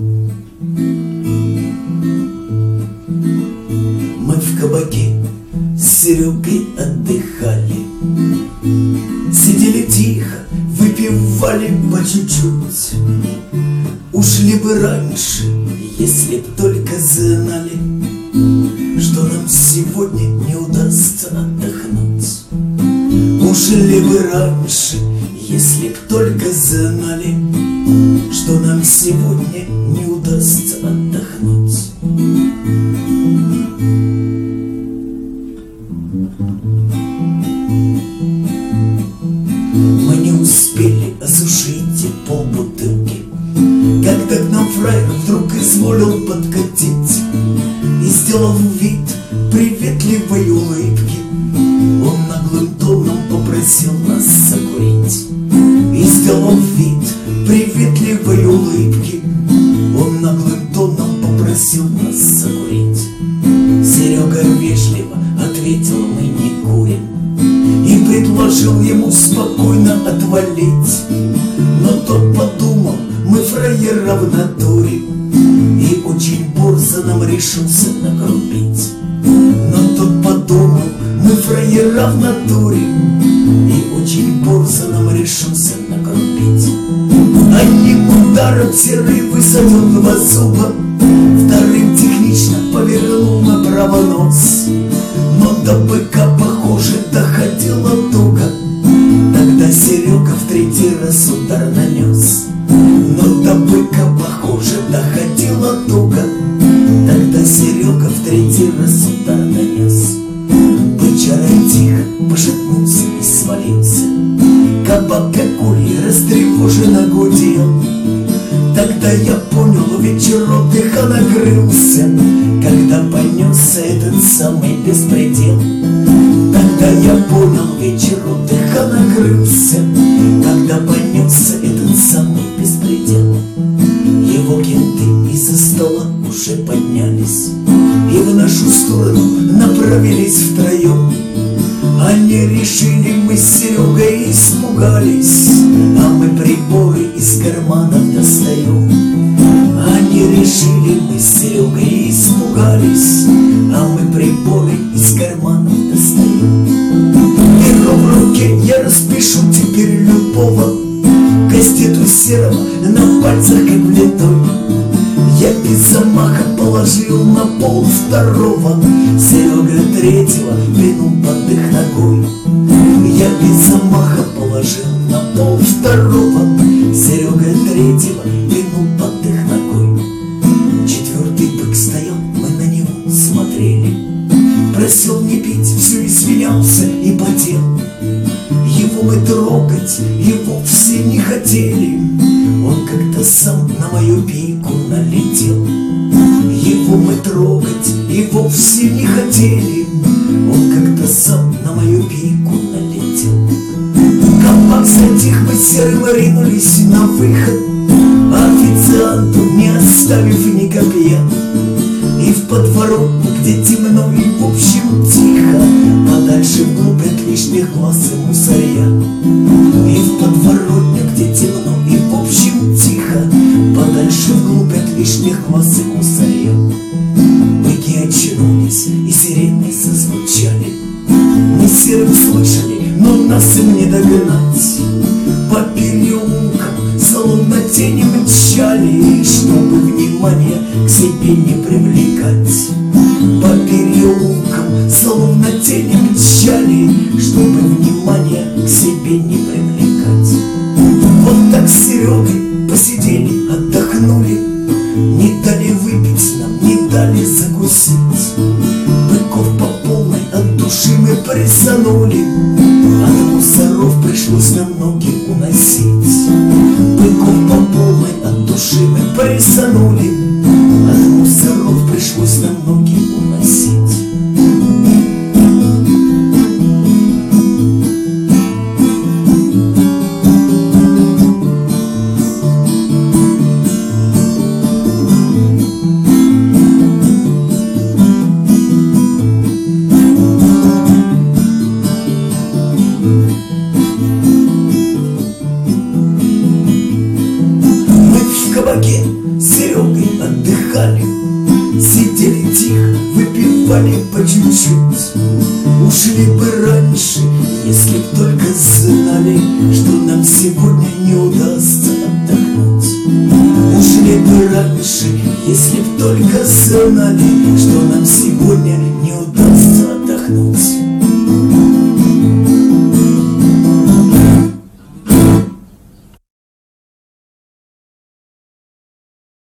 Мы в кабаке с Серегой отдыхали, сидели тихо, выпивали по чуть-чуть. Ушли бы раньше, если б только знали, что нам сегодня не удастся отдохнуть. Ушли бы раньше, если б только знали, что нам сегодня не удастся отдохнуть. Мы не успели осушить и полбутылки, когда к нам фраер вдруг изволил подкатить. И, сделав вид приветливой улыбки, он наглым тоном попросил нас закурить. И, сделав вид приветливой улыбки, он наглым тоном попросил нас закурить. Серега вежливо ответил: мы не курим, и предложил ему спокойно отвалить. Но тот подумал: мы фраера в натуре, и очень борзо нам решился накрутить. Но тот подумал: мы фраера в натуре, и очень борзо нам решился накрутить. Одним ударом серый высадил два зуба, вторым технично повернул направо нос. Но до быка, похоже, доходила туго, тогда Серега в третий раз удар нанес. Но до быка, похоже, доходила туго, тогда Серега в третий раз удар нанес. Бычара тихо пошатнулся и свалился, кабак как улей растревоженно гудел. Тогда я понял, вечер отдыха накрылся, когда понесся этот самый беспредел. Тогда я понял, вечер отдыха накрылся, когда понесся этот самый беспредел. Его кенты из-за стола уже поднялись и в нашу сторону направились втроем. Они решили, мы с Серегой испугались, а мы приборы из карманов достаем. Они решили, мы с Серегой испугались, а мы приборы из карманов достаем. Перо в руке я распишу теперь любого, кастету серого на пальцах как влитой. Я без замаха положил на пол второго, Серега третьего пинул под их ногой. Я без замаха положил на пол второго, Серега третьего пинул под их ногой. Четвертый бык стоял, мы на него смотрели, просил не пить, все извинялся и потел. Его мы трогать и вовсе не хотели, он как-то сам на мою пику налетел. Его мы трогать и вовсе не хотели, он как-то сам на мою пику налетел. Кабак затих, мы серым ринулись на выход, официанту не оставив ни копья. И в подворотню, где темно и в общем тихо, подальше вглубь от лишних глаз и мусорья. И в подворотню, где темно и в общем тихо, подальше вглубь от лишних глаз и мусорья. Быки очнулись и сирены зазвучали. Мы серым слышали, но нас им не догнать. По переулкам словно тени мчали, чтобы внимание к себе не привлекать. По переулкам словно тени мчали, чтобы внимание к себе не привлекать. Вот так с Серегой посидели, отдохнули, не дали выпить нам, не дали закусить. Быков по полной от души мы прессанули, от мусоров пришлось нам ноги уносить. Быков по полной от души мы прессанули, от мусоров пришлось нам ноги уносить. Мы в кабаке с Серегой отдыхали, сидели тихо, выпивали по чуть-чуть. Ушли бы раньше, если б только знали, что нам сегодня не удастся отдохнуть. Ушли бы раньше, если б только знали, что нам сегодня не удастся отдохнуть.